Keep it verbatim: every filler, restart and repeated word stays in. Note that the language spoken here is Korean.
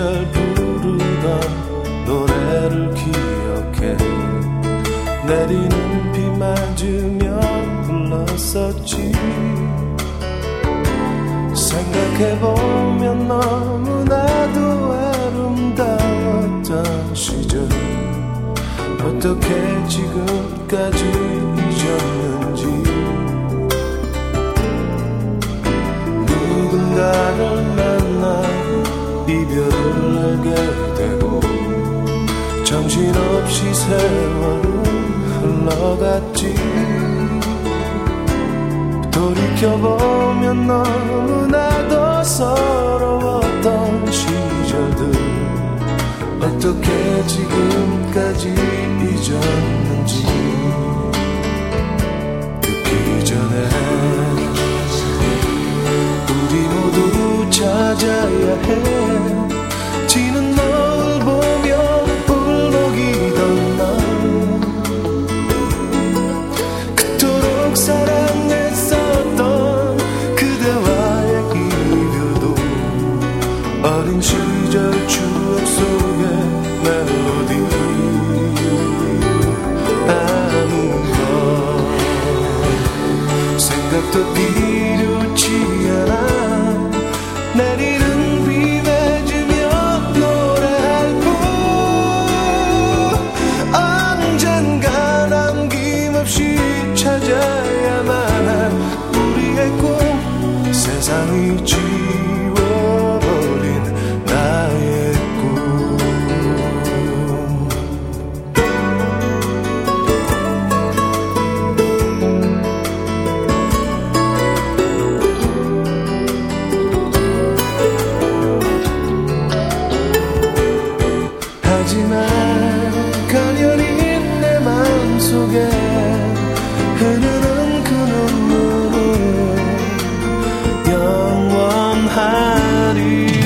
시절 부르던 노래를 기억해. 내리는 비 맞으며 불렀었지. 생각해보면 너무나도 아름다웠던 시절, 어떻게 지금까지 잊었는지. 누군가를 만나 이별을 알게 되고 정신없이 세월은 흘러갔지. 돌이켜보면 너무나도 서러웠던 시절들, 어떻게 지금까지 잊었는지. 듣기 전에 우리 모두 찾아야 해. 지는 널 보며 울먹이던 날, 그토록 사랑했었던 그대와의 이별도 어린 시절 추억 속의 멜로디. 아무런 생각도 필요치 않아. 내리는 비 맺으며 노래할 뿐. 언젠가 남김없이 찾아야만 할 우리의 꿈, 세상이 지워버린 나의 꿈. 하지만 가녀린 내 마음속에 흐르는 그 눈물은 영원하리.